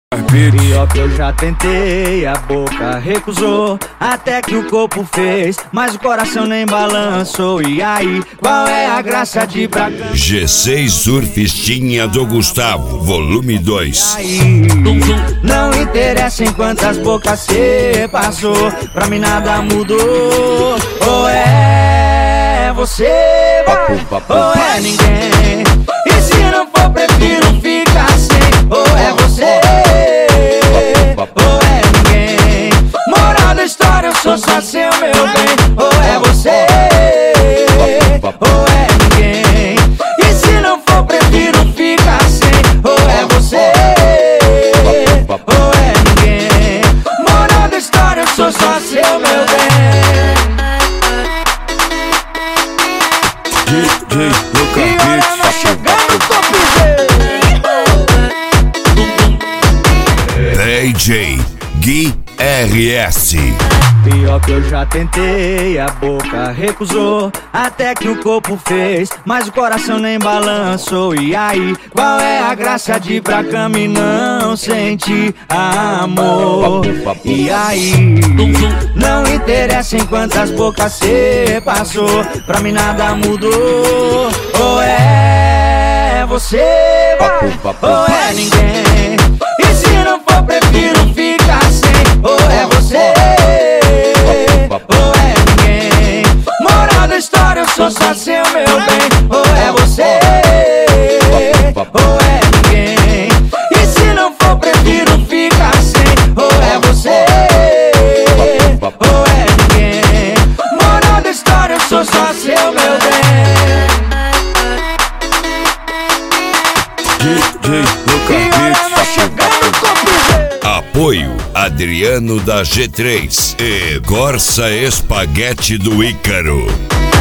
Pior que eu já tentei, a boca recusou, até que o corpo fez, mas o coração nem balançou. E aí, qual é a graça de pra cá? G6 Surfistinha do Gustavo, volume 2. Aí, não interessa em quantas bocas cê passou, pra mim nada mudou. Ou é você, ou é ninguém. E se não for, prefiro ficar sem. Ou é você, ou é ninguém. Moral da história, eu sou só seu, meu bem. Ou é você, ou é ninguém. E se não for, prefiro ficar sem. Ou é você, ou é ninguém. Moral da história, eu sou só seu, meu bem. DJ Luca E olha nós chegando, topzera. DJ Gui RS. Pior que eu já tentei, a boca recusou, até que o corpo fez, mas o coração nem balançou. E aí, qual é a graça de ir pra cama e não sentir amor? E aí, não interessa em quantas bocas cê passou, pra mim nada mudou. Ou é você, ou é ninguém. E se não for, prefiro ficar sem. Ou é você, ou é ninguém. Moral da história, eu sou só seu, meu bem. Ou é você, ou é ninguém. E se não for, prefiro ficar sem. Ou é você, ou é ninguém. Moral da história, eu sou só seu, meu bem. DJ Luca E olha nós chegando, topzera. Apoio Adriano da G3 e Corsa Espaguete do Ícaro.